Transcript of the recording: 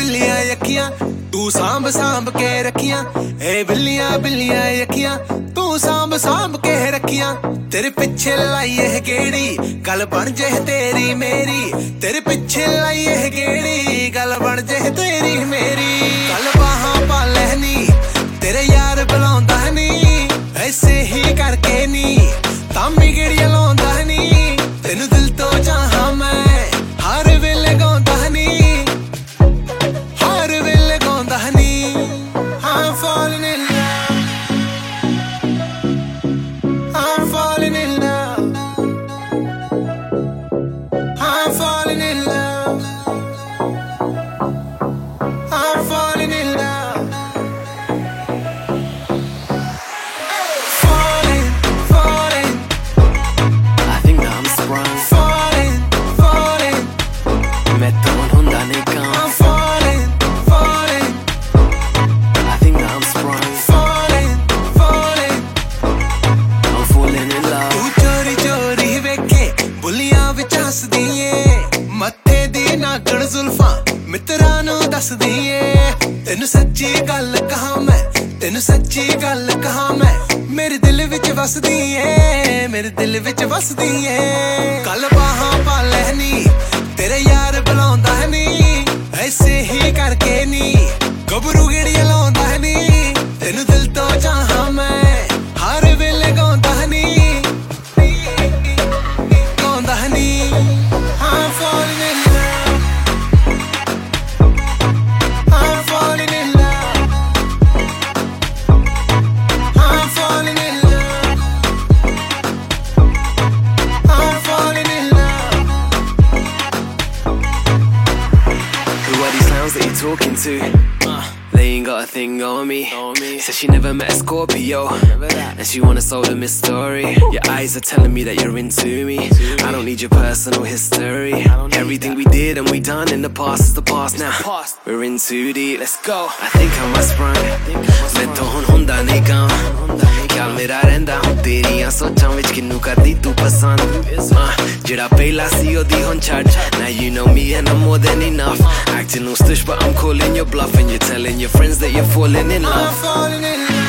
बिल्लियां अखियां तू सांभ सांभ के रखियां ए बिल्लियां बिल्लियां अखियां तू सांभ सांभ के रखियां तेरे पिछे लाई है गेड़ी गल बन जे तेरी मेरी तेरे पिछे लाई है गेड़ी गल बन जे तेरी मेरी गल बाहां पा लहनी तेरे यार बुलांदा नी ऐसे ही करके नी तामी गेड़ियां लांदा नी तेनू दिल तो चाहां मैं हर वेले गांदा नी हर वेले गांदा नी I'm falling in love I'm falling in love I'm falling in love I'm falling in love falling falling I think that I'm sprung falling falling मैं तो हुंदा नहीं काम I'm falling falling I think that I'm sprung falling falling I'm falling in love तू चोरी चोरी वेखे बुलियां विच हसदी ਏ मत्थे दी नागण जुल्फां मित्रां नूं दसदी ਏ तैनू सच्ची गल कहां मैं तैनू सच्ची गल कहां मैं मेरे दिल विच वसदी ਏ मेरे दिल विच वसदी ਏ गल बाहां पा लहनी तेरे यार बुलांदा नी ऐसे ही करके नी गबरू गेड़ियां लांदा नी तैनू दिल तो चाहां मैं हर वेले गांदा नी गांदा नी I'm falling in love I'm falling in love I'm falling in love I'm falling in love Who are these clowns that you're talking to? They ain't got a thing on me. Said she never met a Scorpio and she wanna solve a mystery. Your eyes are telling me that you're into me. I don't need your personal history. Everything we did and we done in the past is the past now. We're in too deep, let's go. I think I must run. मैं तो हुंदा नहीं काम ख्याल मेरा रहिंदा हुं तेरियां सोचां विच किन्नू करदी तू पसंद जेड़ा पहला सी ओदी हुन छड्ड Now you know me and I'm more than enough Acting all stush but I'm calling your bluff And you're telling your friends that you're falling in love I'm falling in love